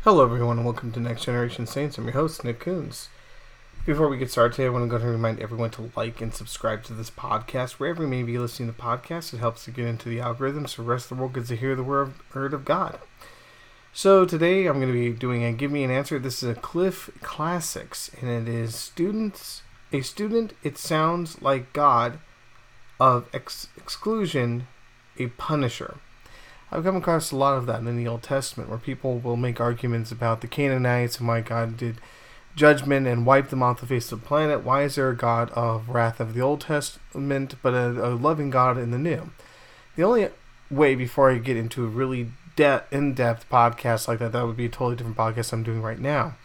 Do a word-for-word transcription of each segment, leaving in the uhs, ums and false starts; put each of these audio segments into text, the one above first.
Hello everyone and welcome to Next Generation Saints. I'm your host, Nick Coons. Before we get started today, I want to go ahead and remind everyone to like and subscribe to this podcast. Wherever you may be listening to podcasts, it helps to get into the algorithms so the rest of the world gets to hear the word of God. So today I'm going to be doing a Give Me an Answer. This is a Cliff Classics, and it is students, a student, it sounds like God, of ex- exclusion, a punisher. I've come across a lot of that in the Old Testament, where people will make arguments about the Canaanites and why God did judgment and wiped them off the face of the planet. Why is there a God of wrath of the Old Testament, but a, a loving God in the New? The only way, before I get into a really de- in-depth podcast like that, that would be a totally different podcast I'm doing right now,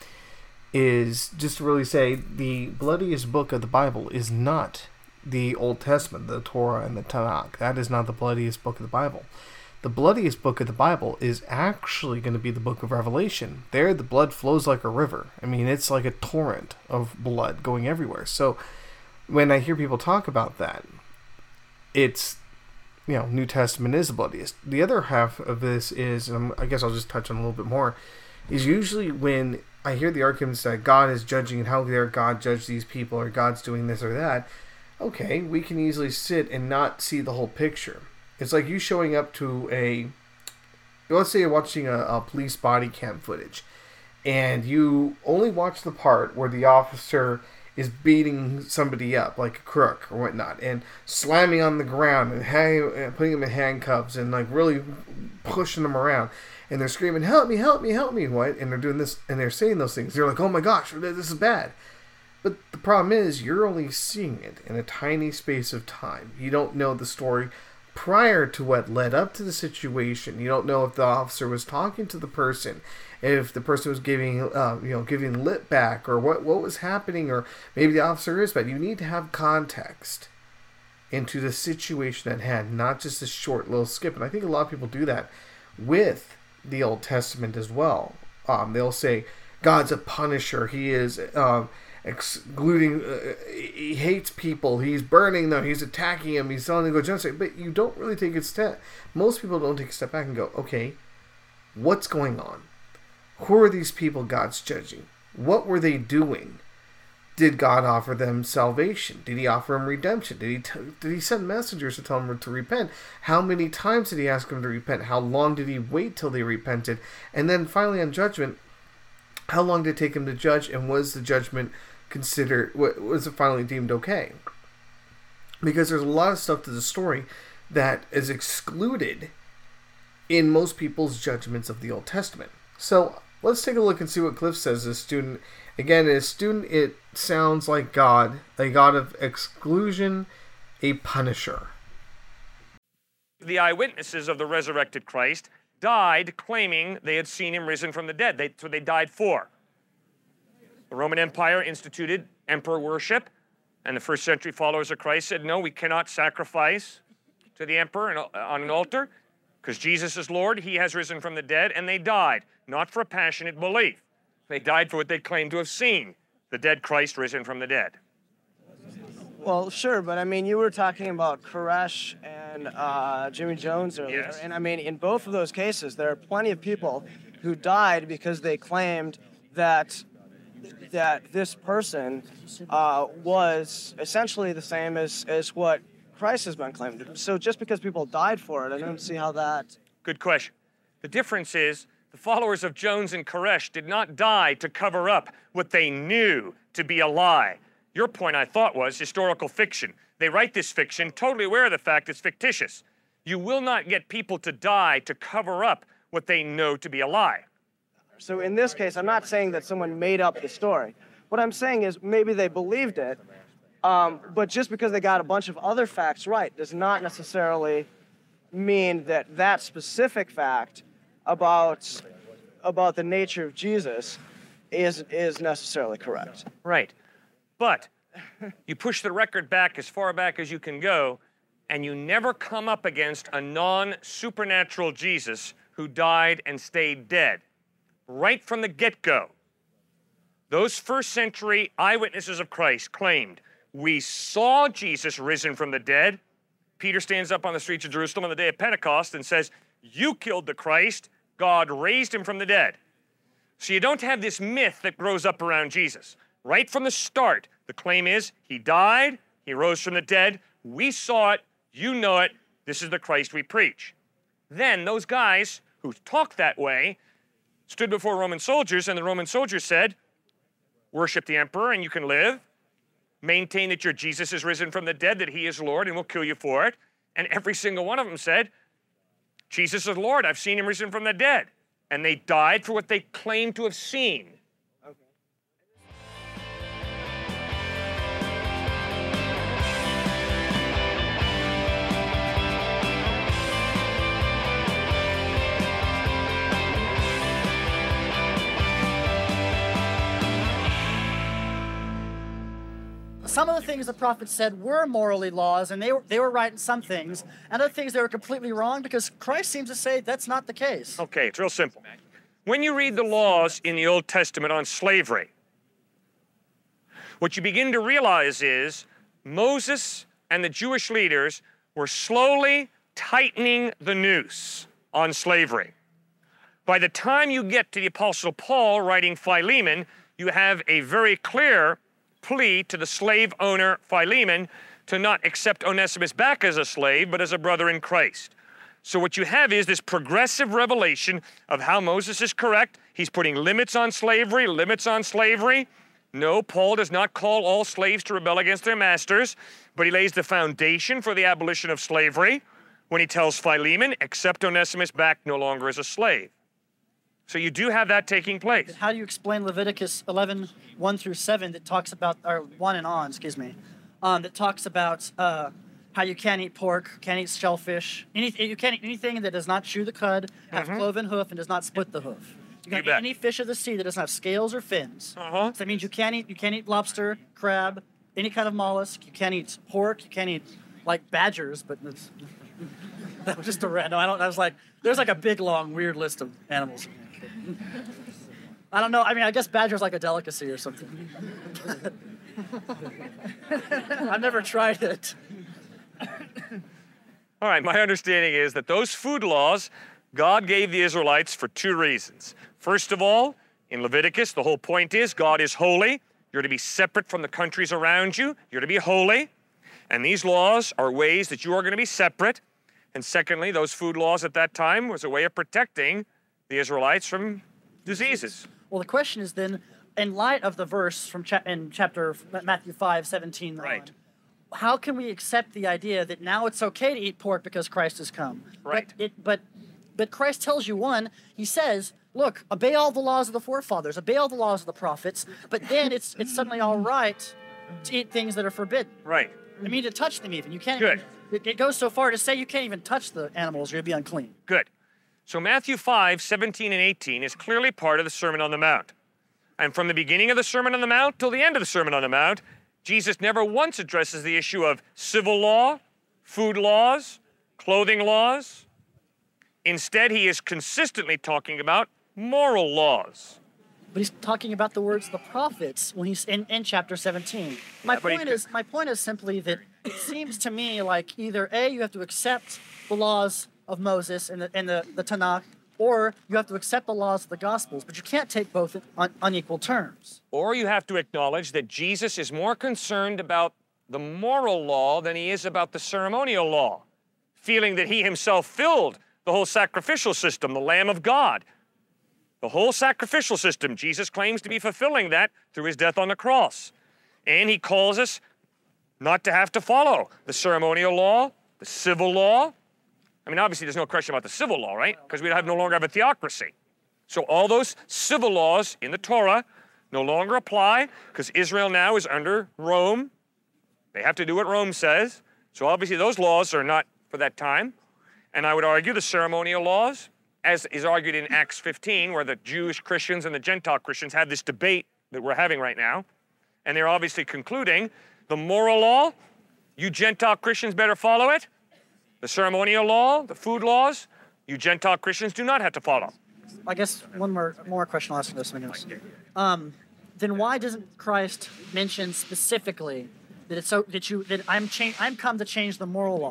is just to really say the bloodiest book of the Bible is not the Old Testament, the Torah and the Tanakh. That is not the bloodiest book of the Bible. The bloodiest book of the Bible is actually going to be the book of Revelation. There, the blood flows like a river. I mean, it's like a torrent of blood going everywhere. So, when I hear people talk about that, it's, you know, New Testament is the bloodiest. The other half of this is, and I guess I'll just touch on a little bit more, is usually when I hear the arguments that God is judging and how dare God judge these people, or God's doing this or that. Okay, we can easily sit and not see the whole picture. It's like you showing up to a, let's say you're watching a, a police body cam footage, and you only watch the part where the officer is beating somebody up, like a crook or whatnot, and slamming on the ground and hang, putting them in handcuffs and like really pushing them around, and they're screaming, "Help me! Help me! Help me!" What? And they're doing this, and they're saying those things. You're like, "Oh my gosh, this is bad." But the problem is, you're only seeing it in a tiny space of time. You don't know the story prior to what led up to the situation. You don't know if the officer was talking to the person, if the person was giving, uh, you know, giving lip back, or what what was happening, or maybe the officer is bad. You need to have context into the situation at hand, not just a short little skip. And I think a lot of people do that with the Old Testament as well. Um, they'll say God's a punisher. He is. Um, excluding, uh, he hates people, he's burning them, he's attacking them, he's telling them to go genocide. But you don't really take a step, most people don't take a step back and go, okay, what's going on? Who are these people God's judging? What were they doing? Did God offer them salvation? Did he offer them redemption? Did he t- did he send messengers to tell them to repent? How many times did he ask them to repent? How long did he wait till they repented? And then finally on judgment, how long did it take him to judge, and was the judgment considered, was it finally deemed okay? Because there's a lot of stuff to the story that is excluded in most people's judgments of the Old Testament. So let's take a look and see what Cliff says as a student. Again, as a student, it sounds like God, a God of exclusion, a punisher. The eyewitnesses of the resurrected Christ died claiming they had seen him risen from the dead. They, that's what they died for. The Roman Empire instituted emperor worship, and the first century followers of Christ said, no, we cannot sacrifice to the emperor on an altar because Jesus is Lord. He has risen from the dead, and they died, not for a passionate belief. They died for what they claimed to have seen, the dead Christ risen from the dead. Well, sure, but I mean, you were talking about Koresh and uh, Jimmy Jones earlier, Yes. And I mean, in both of those cases, there are plenty of people who died because they claimed that that this person uh, was essentially the same as, as what Christ has been claimed. So just because people died for it, I don't see how that... Good question. The difference is the followers of Jones and Koresh did not die to cover up what they knew to be a lie. Your point, I thought, was historical fiction. They write this fiction totally aware of the fact it's fictitious. You will not get people to die to cover up what they know to be a lie. So in this case, I'm not saying that someone made up the story. What I'm saying is maybe they believed it, um, but just because they got a bunch of other facts right does not necessarily mean that that specific fact about, about the nature of Jesus is, is necessarily correct. Right. But you push the record back as far back as you can go, and you never come up against a non-supernatural Jesus who died and stayed dead. Right from the get-go, those first century eyewitnesses of Christ claimed, we saw Jesus risen from the dead. Peter stands up on the streets of Jerusalem on the day of Pentecost and says, you killed the Christ. God raised him from the dead. So you don't have this myth that grows up around Jesus. Right from the start, the claim is he died, he rose from the dead, we saw it, you know it, this is the Christ we preach. Then those guys who talked that way stood before Roman soldiers, and the Roman soldiers said, worship the emperor and you can live. Maintain that your Jesus is risen from the dead, that he is Lord, and we'll kill you for it. And every single one of them said, Jesus is Lord, I've seen him risen from the dead. And they died for what they claimed to have seen. Some of the things the prophets said were morally laws, and they were, they were right in some things, and other things they were completely wrong, because Christ seems to say that's not the case. Okay, it's real simple. When you read the laws in the Old Testament on slavery, what you begin to realize is Moses and the Jewish leaders were slowly tightening the noose on slavery. By the time you get to the Apostle Paul writing Philemon, you have a very clear plea to the slave owner Philemon to not accept Onesimus back as a slave, but as a brother in Christ. So what you have is this progressive revelation of how Moses is correct. He's putting limits on slavery, limits on slavery. No, Paul does not call all slaves to rebel against their masters, but he lays the foundation for the abolition of slavery when he tells Philemon, accept Onesimus back no longer as a slave. So you do have that taking place. How do you explain Leviticus eleven, one through seven that talks about, or one and on, excuse me, um, that talks about uh, how you can't eat pork, can't eat shellfish, anything, you can't eat anything that does not chew the cud, have Mhm. cloven hoof, and does not split the hoof. You can't You eat bet. any fish of the sea that doesn't have scales or fins. Uh-huh. So that means you can't eat, you can't eat lobster, crab, any kind of mollusk. You can't eat pork. You can't eat like badgers, but it's, that was just a random. I don't. I was like, there's like a big long weird list of animals. I don't know. I mean, I guess badger's like a delicacy or something. I've never tried it. All right, my understanding is that those food laws God gave the Israelites for two reasons. First of all, in Leviticus, the whole point is God is holy. You're to be separate from the countries around you. You're to be holy. And these laws are ways that you are going to be separate. And secondly, those food laws at that time was a way of protecting the Israelites from diseases. Well, the question is then, in light of the verse from cha- in chapter Matthew five, seventeen, Right. on, how can we accept the idea that now it's okay to eat pork because Christ has come? Right. But, it, but, but Christ tells you, one, he says, look, obey all the laws of the forefathers, obey all the laws of the prophets, but then it's it's suddenly all right to eat things that are forbidden. Right. I mean, to touch them even. You can't Good. Even, it, it goes so far to say you can't even touch the animals or you'll be unclean. Good. So Matthew five, seventeen and eighteen is clearly part of the Sermon on the Mount. And from the beginning of the Sermon on the Mount till the end of the Sermon on the Mount, Jesus never once addresses the issue of civil law, food laws, clothing laws. Instead, he is consistently talking about moral laws. But he's talking about the words of the prophets when he's in, in chapter seventeen. My Yeah, but he point could- is my point is simply that it seems to me like either A, you have to accept the laws of Moses and the and the, the Tanakh, or you have to accept the laws of the Gospels, but you can't take both on unequal terms. Or you have to acknowledge that Jesus is more concerned about the moral law than he is about the ceremonial law, feeling that he himself filled the whole sacrificial system, the Lamb of God. The whole sacrificial system, Jesus claims to be fulfilling that through his death on the cross. And he calls us not to have to follow the ceremonial law, the civil law. I mean, obviously, there's no question about the civil law, right? Because we have no longer have a theocracy. So all those civil laws in the Torah no longer apply because Israel now is under Rome. They have to do what Rome says. So obviously, those laws are not for that time. And I would argue the ceremonial laws, as is argued in Acts fifteen, where the Jewish Christians and the Gentile Christians have this debate that we're having right now. And they're obviously concluding the moral law, you Gentile Christians better follow it. The ceremonial law, the food laws, you Gentile Christians do not have to follow. I guess one more more question I'll ask you this minute. Um, then why doesn't Christ mention specifically that it's so that you that I'm change I'm come to change the moral law?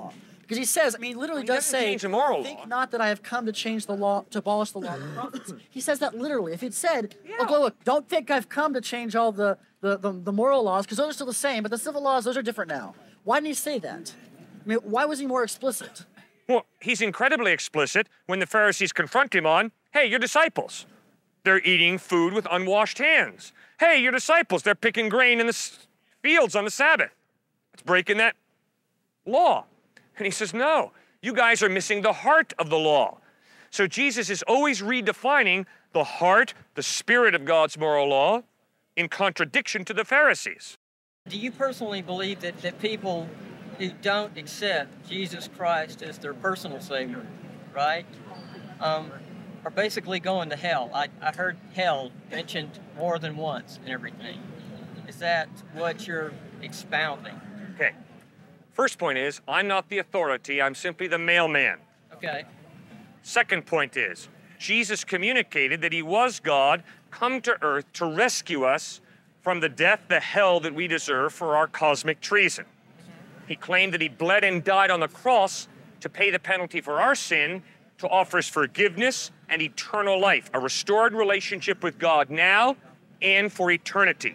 Because he says, I mean, he literally Well, he does doesn't say, change the moral think law. not that I have come to change the law, to abolish the law of the prophets. He says that literally. If he'd said, Yeah. look, look, look, don't think I've come to change all the, the, the, the moral laws, because those are still the same, but the civil laws, those are different now. Why didn't he say that? I mean, why was he more explicit? Well, he's incredibly explicit when the Pharisees confront him on, hey, your disciples, they're eating food with unwashed hands. Hey, your disciples, they're picking grain in the s- fields on the Sabbath. It's breaking that law. And he says, no, you guys are missing the heart of the law. So Jesus is always redefining the heart, the spirit of God's moral law in contradiction to the Pharisees. Do you personally believe that, that people who don't accept Jesus Christ as their personal Savior, right, um, are basically going to hell? I, I heard hell mentioned more than once and everything. Is that what you're expounding? Okay. First point is, I'm not the authority, I'm simply the mailman. Okay. Second point is, Jesus communicated that he was God, come to earth to rescue us from the death, the hell that we deserve for our cosmic treason. He claimed that he bled and died on the cross to pay the penalty for our sin, to offer us forgiveness and eternal life, a restored relationship with God now and for eternity.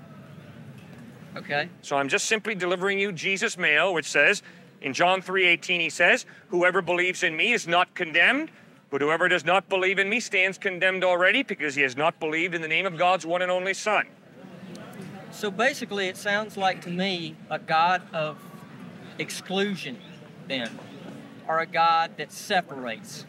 Okay. So I'm just simply delivering you Jesus' mail, which says, in John three eighteen, he says, whoever believes in me is not condemned, but whoever does not believe in me stands condemned already because he has not believed in the name of God's one and only Son. So basically, it sounds like to me a God of exclusion, then, or a God that separates.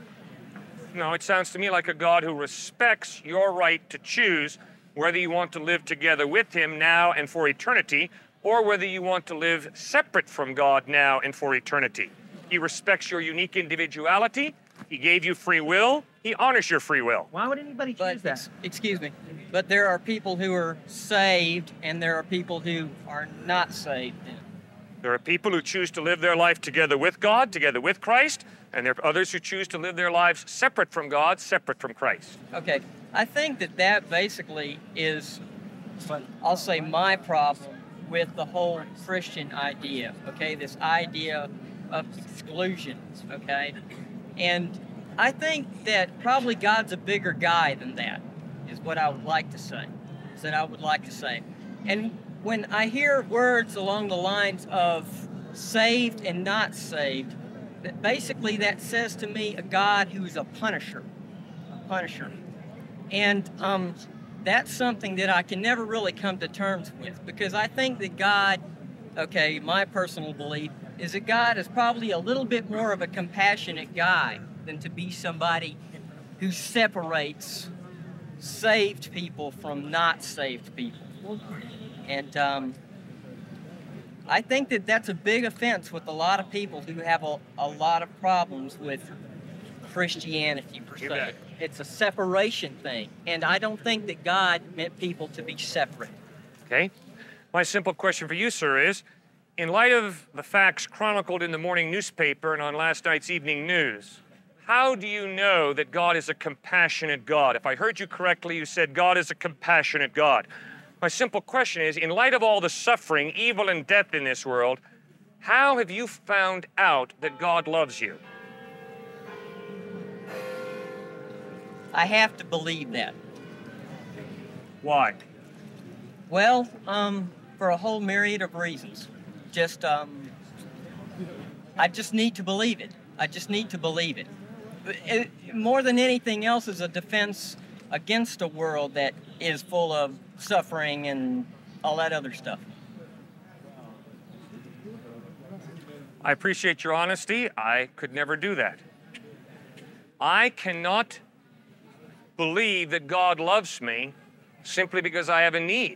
No, it sounds to me like a God who respects your right to choose whether you want to live together with him now and for eternity, or whether you want to live separate from God now and for eternity. He respects your unique individuality. He gave you free will. He honors your free will. Why would anybody But choose that? ex- excuse me, but there are people who are saved, and there are people who are not saved. Then. There are people who choose to live their life together with God, together with Christ, and there are others who choose to live their lives separate from God, separate from Christ. Okay, I think that that basically is, I'll say, my problem with the whole Christian idea, okay, this idea of exclusion, okay? And I think that probably God's a bigger guy than that, is what I would like to say, is that I would like to say. And when I hear words along the lines of saved and not saved, that basically that says to me a God who's a punisher, a punisher. And um, that's something that I can never really come to terms with, because I think that God, okay, my personal belief is that God is probably a little bit more of a compassionate guy than to be somebody who separates saved people from not saved people. And um, I think that that's a big offense with a lot of people who have a, a lot of problems with Christianity per You se. bet. It's a separation thing, and I don't think that God meant people to be separate. Okay? My simple question for you, sir, is, in light of the facts chronicled in the morning newspaper and on last night's evening news, how do you know that God is a compassionate God? If I heard you correctly, you said God is a compassionate God. My simple question is, in light of all the suffering, evil, and death in this world, how have you found out that God loves you? I have to believe that. Why? Well, um, for a whole myriad of reasons. Just, um, I just need to believe it. I just need to believe it. It more than anything else is a defense against a world that is full of suffering and all that other stuff. I appreciate your honesty. I could never do that. I cannot believe that God loves me simply because I have a need.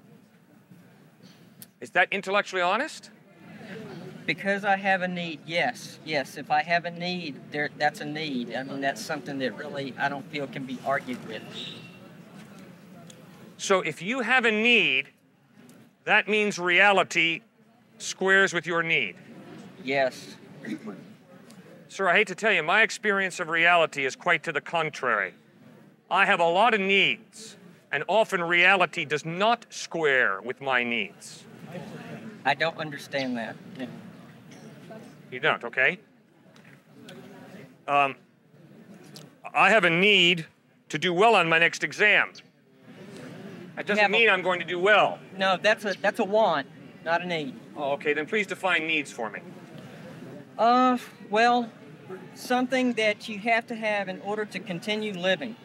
Is that intellectually honest? Because I have a need, yes, yes. If I have a need, there, that's a need. I mean, that's something that really I don't feel can be argued with. So if you have a need, that means reality squares with your need. Yes. Sir, I hate to tell you, my experience of reality is quite to the contrary. I have a lot of needs, and often reality does not square with my needs. I don't understand that. Yeah. You don't, okay? Um, I have a need to do well on my next exam. That doesn't have a- mean I'm going to do well. No, that's a that's a want, not a need. Oh, okay, then please define needs for me. Uh, well, something that you have to have in order to continue living.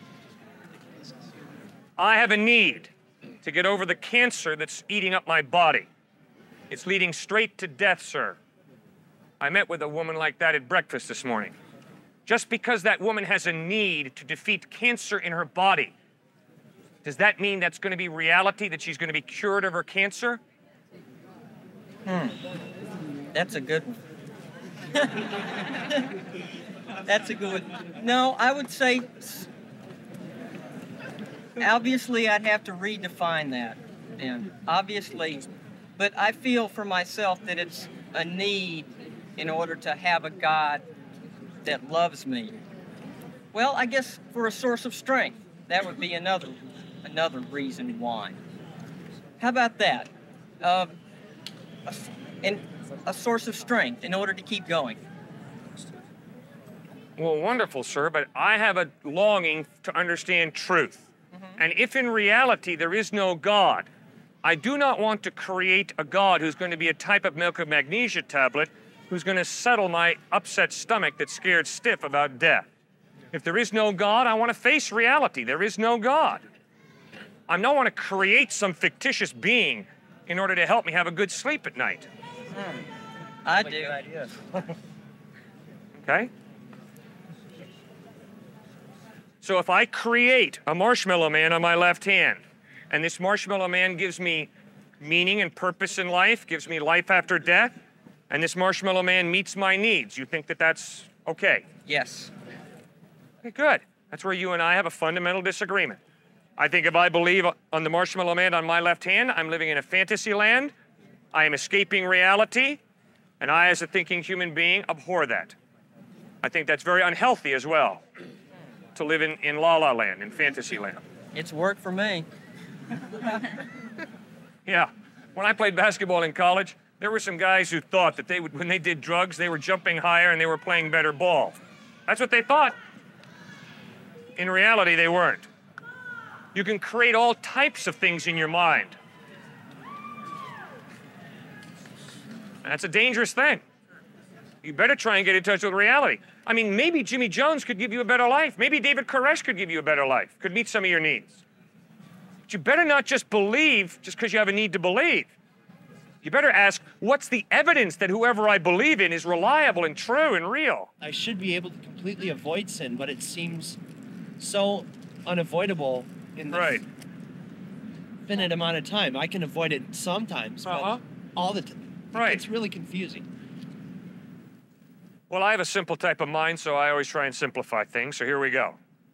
I have a need to get over the cancer that's eating up my body. It's leading straight to death, sir. I met with a woman like that at breakfast this morning. Just because that woman has a need to defeat cancer in her body, does that mean that's going to be reality, that she's going to be cured of her cancer? Hmm. That's a good one. That's a good one. No, I would say, obviously, I'd have to redefine that then. Obviously, but I feel for myself that it's a need in order to have a God that loves me. Well, I guess for a source of strength, that would be another another reason why. How about that? Um, a, and a source of strength in order to keep going. Well, wonderful, sir, but I have a longing to understand truth. Mm-hmm. And if in reality there is no God, I do not want to create a God who's going to be a type of milk of magnesia tablet who's going to settle my upset stomach that's scared stiff about death. If there is no God, I want to face reality. There is no God. I don't want to create some fictitious being in order to help me have a good sleep at night. Hmm. I do. Okay? So if I create a marshmallow man on my left hand, and this marshmallow man gives me meaning and purpose in life, gives me life after death, and this marshmallow man meets my needs, you think that that's okay? Yes. Okay, good. That's where you and I have a fundamental disagreement. I think if I believe on the marshmallow man on my left hand, I'm living in a fantasy land, I am escaping reality, and I, as a thinking human being, abhor that. I think that's very unhealthy as well, to live in, in La La Land, in fantasy land. It's worked for me. Yeah. When I played basketball in college, there were some guys who thought that they would, when they did drugs, they were jumping higher and they were playing better ball. That's what they thought. In reality, they weren't. You can create all types of things in your mind. And that's a dangerous thing. You better try and get in touch with reality. I mean, maybe Jimmy Jones could give you a better life. Maybe David Koresh could give you a better life, could meet some of your needs. But you better not just believe just because you have a need to believe. You better ask, what's the evidence that whoever I believe in is reliable and true and real? I should be able to completely avoid sin, but it seems so unavoidable in the Right. finite amount of time. I can avoid it sometimes, Uh-huh. but all the time. Right. It's really confusing. Well, I have a simple type of mind, so I always try and simplify things, so here we go.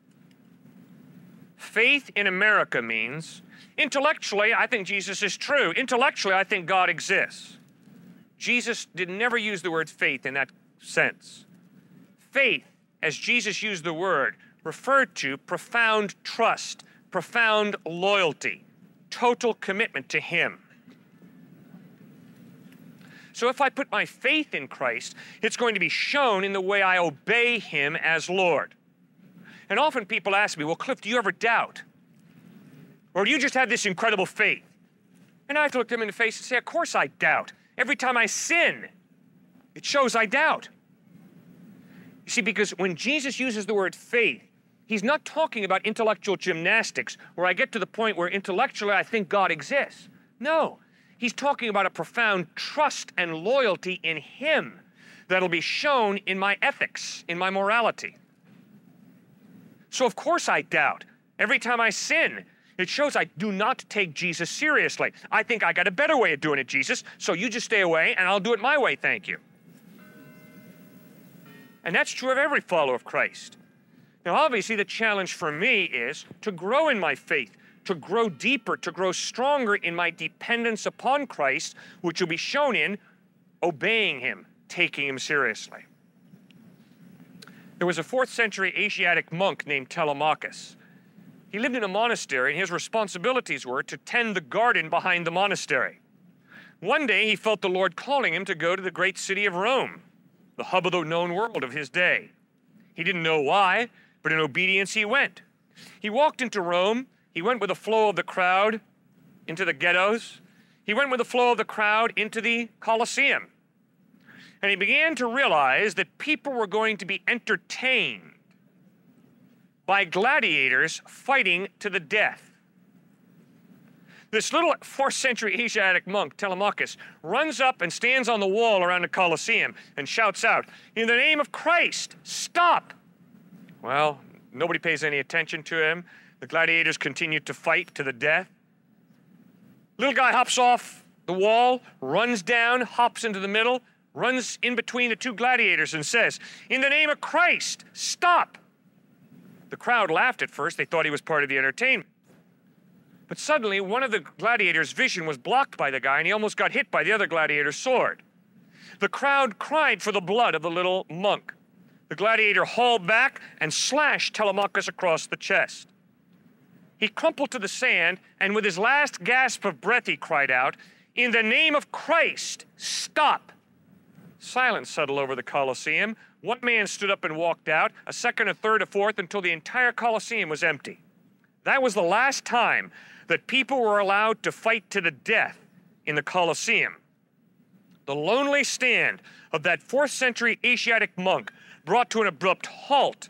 Faith in America means, intellectually, I think Jesus is true. Intellectually, I think God exists. Jesus did never use the word faith in that sense. Faith, as Jesus used the word, referred to profound trust, profound loyalty, total commitment to Him. So if I put my faith in Christ, it's going to be shown in the way I obey Him as Lord. And often people ask me, well, Cliff, do you ever doubt? Or do you just have this incredible faith? And I have to look them in the face and say, of course I doubt. Every time I sin, it shows I doubt. You see, because when Jesus uses the word faith, He's not talking about intellectual gymnastics where I get to the point where intellectually I think God exists. No. He's talking about a profound trust and loyalty in Him that'll be shown in my ethics, in my morality. So of course I doubt. Every time I sin, it shows I do not take Jesus seriously. I think I got a better way of doing it, Jesus, so you just stay away and I'll do it my way, thank you. And that's true of every follower of Christ. Now obviously the challenge for me is to grow in my faith, to grow deeper, to grow stronger in my dependence upon Christ, which will be shown in obeying Him, taking Him seriously. There was a fourth century Asiatic monk named Telemachus. He lived in a monastery, and his responsibilities were to tend the garden behind the monastery. One day, he felt the Lord calling him to go to the great city of Rome. the hub of the known world of his day. He didn't know why, but in obedience he went. He walked into Rome. He went with the flow of the crowd into the ghettos. He went with the flow of the crowd into the Colosseum. And he began to realize that people were going to be entertained by gladiators fighting to the death. This little fourth century Asiatic monk, Telemachus, runs up and stands on the wall around the Colosseum and shouts out, "In the name of Christ, stop!" Well, nobody pays any attention to him. The gladiators continue to fight to the death. Little guy hops off the wall, runs down, hops into the middle, runs in between the two gladiators and says, "In the name of Christ, stop!" The crowd laughed at first. They thought he was part of the entertainment. But suddenly, one of the gladiators' vision was blocked by the guy, and he almost got hit by the other gladiator's sword. The crowd cried for the blood of the little monk. The gladiator hauled back and slashed Telemachus across the chest. He crumpled to the sand, and with his last gasp of breath, he cried out, "In the name of Christ, stop!" Silence settled over the Colosseum. One man stood up and walked out, a second, a third, a fourth, until the entire Colosseum was empty. That was the last time that people were allowed to fight to the death in the Colosseum. The lonely stand of that fourth century Asiatic monk brought to an abrupt halt.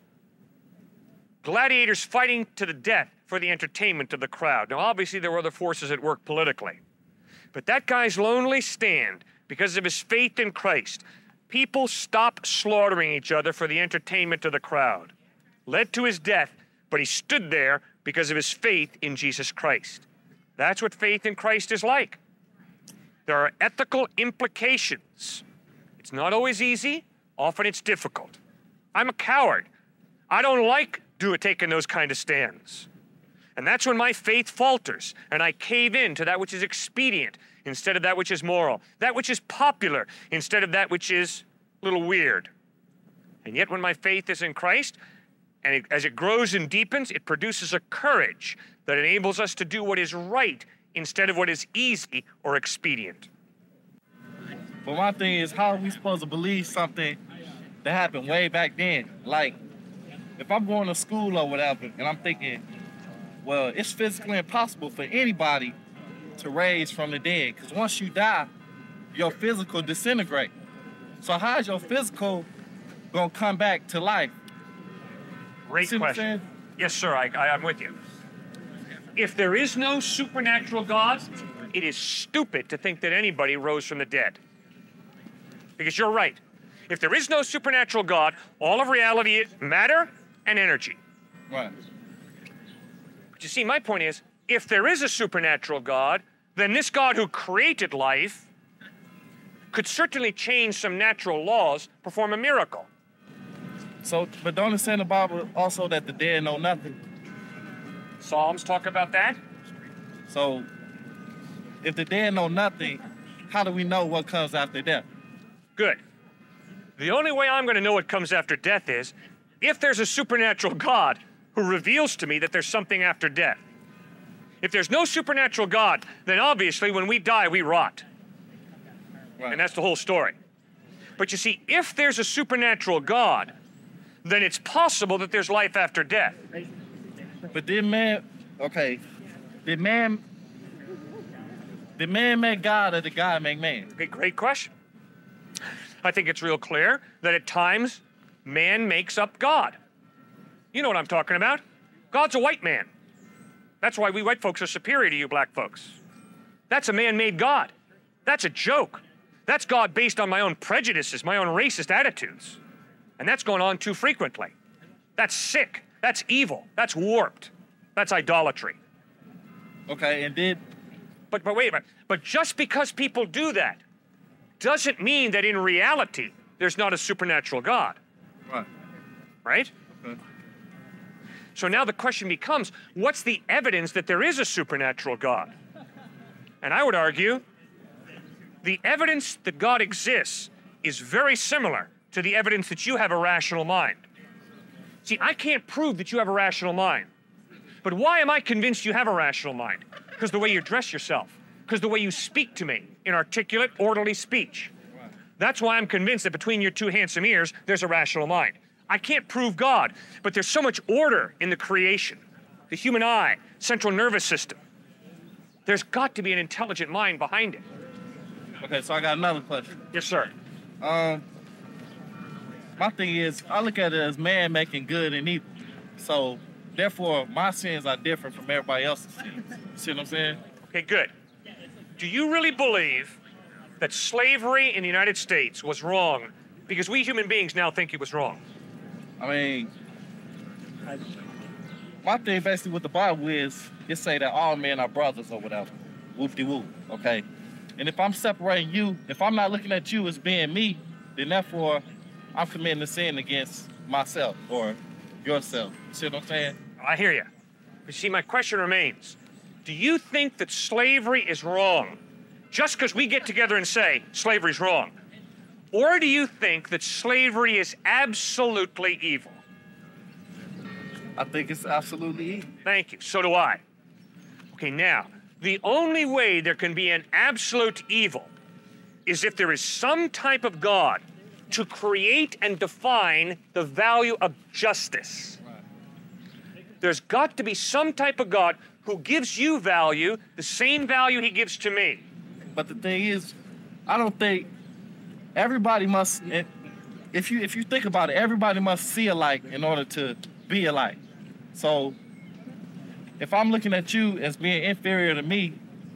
Gladiators fighting to the death for the entertainment of the crowd. Now, obviously, there were other forces at work politically. But that guy's lonely stand, because of his faith in Christ, people stopped slaughtering each other for the entertainment of the crowd, led to his death, but he stood there because of his faith in Jesus Christ. That's what faith in Christ is like. There are ethical implications. It's not always easy. Often it's difficult. I'm a coward. I don't like do, taking those kind of stands. And that's when my faith falters, and I cave in to that which is expedient instead of that which is moral, that which is popular instead of that which is a little weird. And yet when my faith is in Christ, and it, as it grows and deepens, it produces a courage that enables us to do what is right instead of what is easy or expedient. But my thing is, how are we supposed to believe something that happened way back then? Like, if I'm going to school or whatever, and I'm thinking, well, it's physically impossible for anybody to raise from the dead, because once you die, your physical disintegrate. So how is your physical gonna come back to life? Great question. Yes, sir, I, I, I'm with you. If there is no supernatural God, it is stupid to think that anybody rose from the dead. Because you're right. If there is no supernatural God, all of reality is matter and energy. Right. But you see, my point is, if there is a supernatural God, then this God who created life could certainly change some natural laws, perform a miracle. So, but don't it say in the Bible also that the dead know nothing? Psalms talk about that. So, if the dead know nothing, how do we know what comes after death? Good. The only way I'm going to know what comes after death is if there's a supernatural God who reveals to me that there's something after death. If there's no supernatural God, then obviously when we die, we rot. Right. And that's the whole story. But you see, if there's a supernatural God, then it's possible that there's life after death. But did man, okay, did man, did man make God or did God make man? Okay, great question. I think it's real clear that at times man makes up God. You know what I'm talking about. God's a white man. That's why we white folks are superior to you black folks. That's a man-made God. That's a joke. That's God based on my own prejudices, my own racist attitudes. And that's going on too frequently. That's sick. That's evil. That's warped. That's idolatry. Okay, and did... But, but wait a minute. But just because people do that doesn't mean that in reality there's not a supernatural God. Right. Right? Okay. So now the question becomes, what's the evidence that there is a supernatural God? And I would argue the evidence that God exists is very similar to the evidence that you have a rational mind. See, I can't prove that you have a rational mind. But why am I convinced you have a rational mind? Because the way you dress yourself. Because the way you speak to me in articulate, orderly speech. That's why I'm convinced that between your two handsome ears, there's a rational mind. I can't prove God, but there's so much order in the creation. The human eye, central nervous system. There's got to be an intelligent mind behind it. Okay, so I got another question. Yes, sir. Um, my thing is, I look at it as man making good and evil. So, therefore, my sins are different from everybody else's sins. See what I'm saying? Okay, good. Do you really believe that slavery in the United States was wrong because we human beings now think it was wrong? I mean, my thing basically with the Bible is, it say that all men are brothers or whatever. Whoop-de-whoop, okay? And if I'm separating you, if I'm not looking at you as being me, then therefore, I'm committing a sin against myself or yourself. See what I'm saying? I hear you. But see, my question remains. Do you think that slavery is wrong just because we get together and say slavery's wrong? Or do you think that slavery is absolutely evil? I think it's absolutely evil. Thank you. So do I. Okay, now, the only way there can be an absolute evil is if there is some type of God to create and define the value of justice. There's got to be some type of God who gives you value, the same value he gives to me. But the thing is, I don't think everybody must, if you if you think about it, everybody must see alike in order to be alike. So if I'm looking at you as being inferior to me,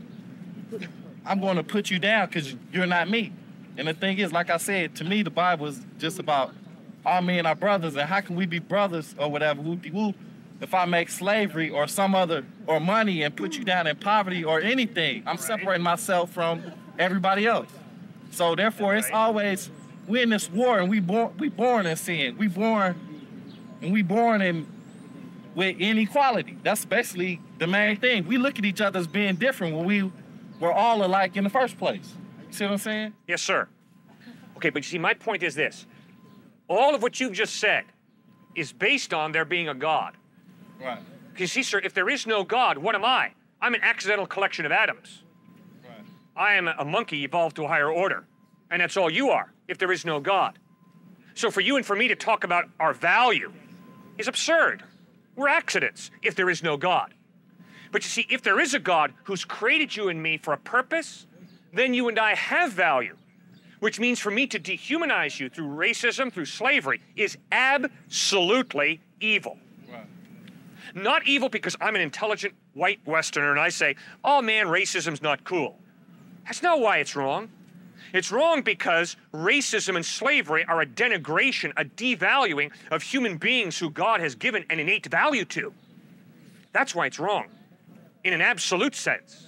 I'm going to put you down because you're not me. And the thing is, like I said, to me, the Bible is just about all men are brothers, and how can we be brothers or whatever, whoop-de-whoop, if I make slavery or some other, or money and put you down in poverty or anything? I'm separating myself from everybody else. So therefore, it's always, we're in this war, and we born, we born in sin. We born, and we born in with inequality. That's basically the main thing. We look at each other as being different when we were all alike in the first place. You see what I'm saying? Yes, sir. Okay, but you see, my point is this. All of what you've just said is based on there being a God. Right. You see, sir, if there is no God, what am I? I'm an accidental collection of atoms. Right. I am a monkey evolved to a higher order. And that's all you are, if there is no God. So for you and for me to talk about our value is absurd. We're accidents if there is no God. But you see, if there is a God who's created you and me for a purpose, then you and I have value, which means for me to dehumanize you through racism, through slavery, is absolutely evil. Right. Not evil because I'm an intelligent white Westerner and I say, oh man, racism's not cool. That's not why it's wrong. It's wrong because racism and slavery are a denigration, a devaluing of human beings who God has given an innate value to. That's why it's wrong, in an absolute sense.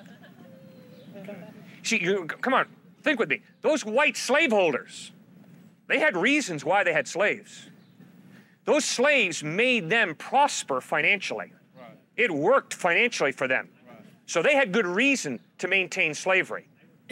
See, you, come on, think with me. Those white slaveholders, they had reasons why they had slaves. Those slaves made them prosper financially. Right. It worked financially for them. Right. So they had good reason to maintain slavery.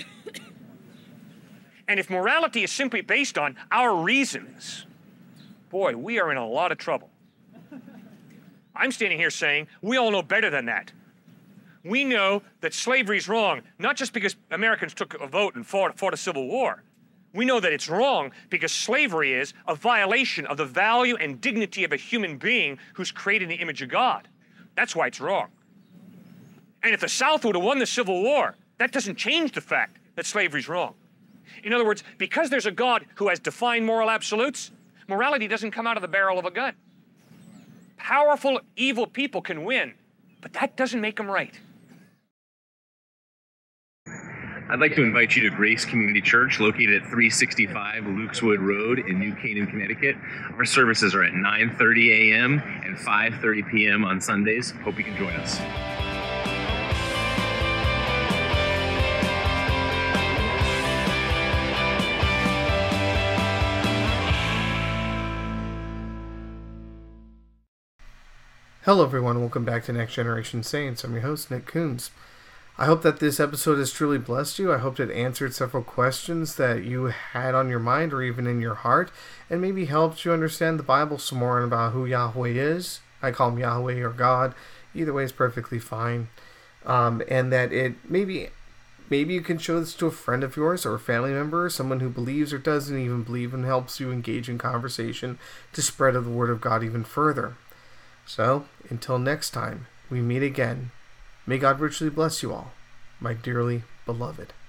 And if morality is simply based on our reasons, boy, we are in a lot of trouble. I'm standing here saying we all know better than that. We know that slavery is wrong, not just because Americans took a vote and fought, fought a civil war. We know that it's wrong because slavery is a violation of the value and dignity of a human being who's created in the image of God. That's why it's wrong. And if the South would have won the Civil War, that doesn't change the fact that slavery's wrong. In other words, because there's a God who has defined moral absolutes, morality doesn't come out of the barrel of a gun. Powerful, evil people can win, but that doesn't make them right. I'd like to invite you to Grace Community Church, located at three sixty-five Lukeswood Road in New Canaan, Connecticut. Our services are at nine thirty a m and five thirty p m on Sundays. Hope you can join us. Hello everyone, welcome back to Next Generation Saints. I'm your host, Nick Coons. I hope that this episode has truly blessed you. I hope it answered several questions that you had on your mind or even in your heart, and maybe helped you understand the Bible some more and about who Yahweh is. I call him Yahweh or God. Either way is perfectly fine. Um, and that it maybe Maybe you can show this to a friend of yours or a family member, or someone who believes or doesn't even believe, and helps you engage in conversation to spread the Word of God even further. So, until next time we meet again, may God richly bless you all, my dearly beloved.